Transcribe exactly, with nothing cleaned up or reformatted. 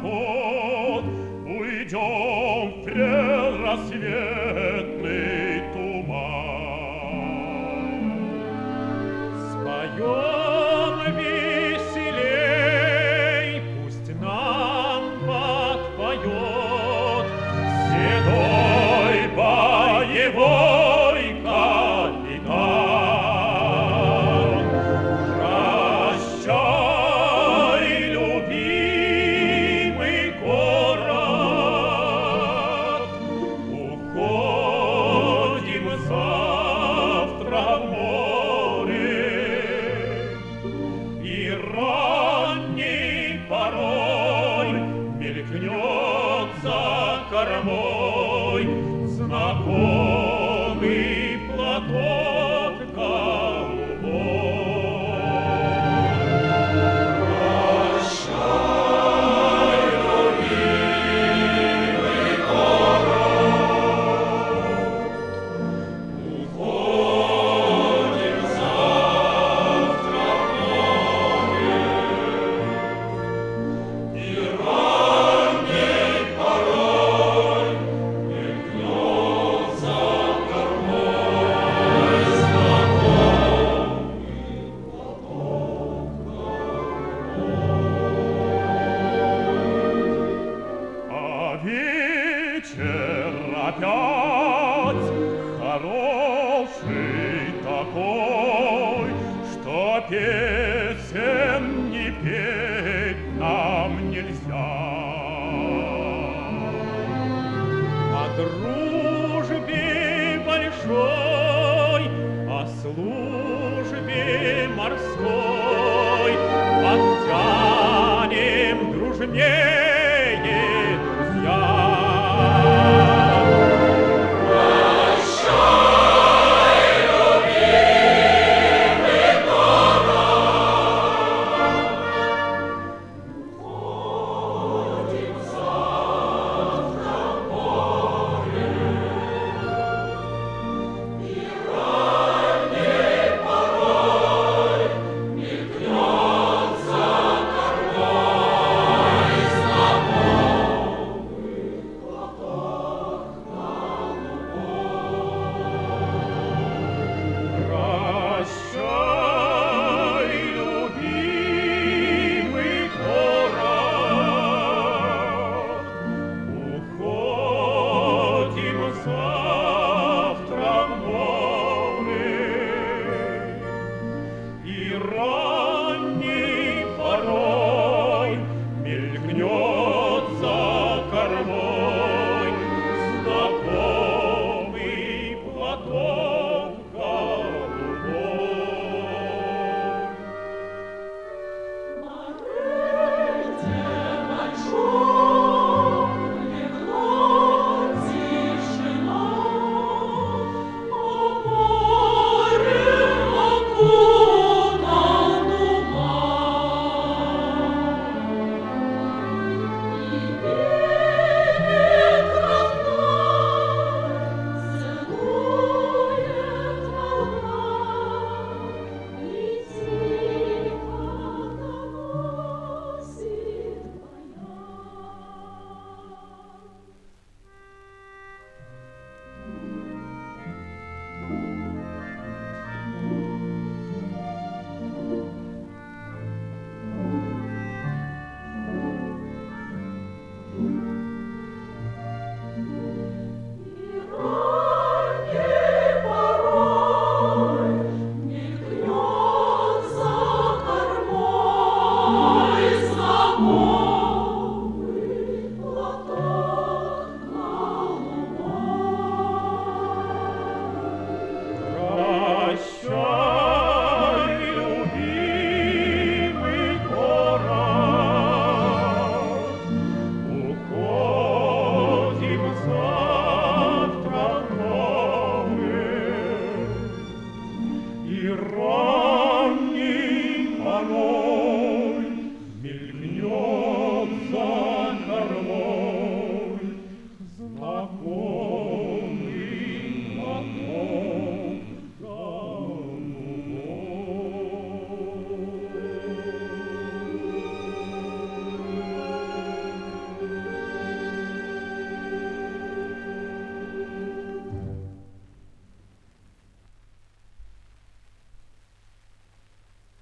заход, уйдем в предрассветный туман. Споем веселей, пусть нам подпоет седой боевой капитан. Прощай, любимый город, уходим завтра в море, и ранней порой мелькнет за кормой знакомый платок голубой. Прощай, любимый город, уходим завтра в море, и ранней порой мелькнет за кормой знакомый платок голубой. А вечер опять хороший такой, что песен не петь нам нельзя. О дружбе большой, о службе морской, о